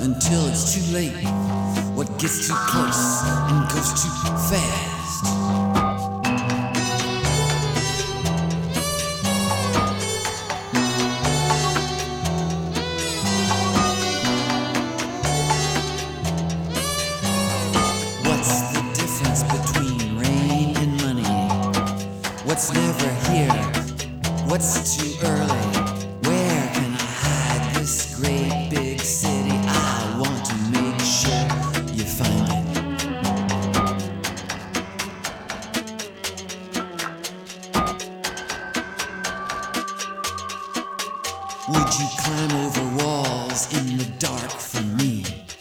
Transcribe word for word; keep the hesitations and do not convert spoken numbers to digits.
until it's too late. What gets too close and goes too fast. What's the difference between rain and money? What's never here? What's too early? Where can I hide this great big city? I want to make sure you find it. Would you climb over walls in the dark for me?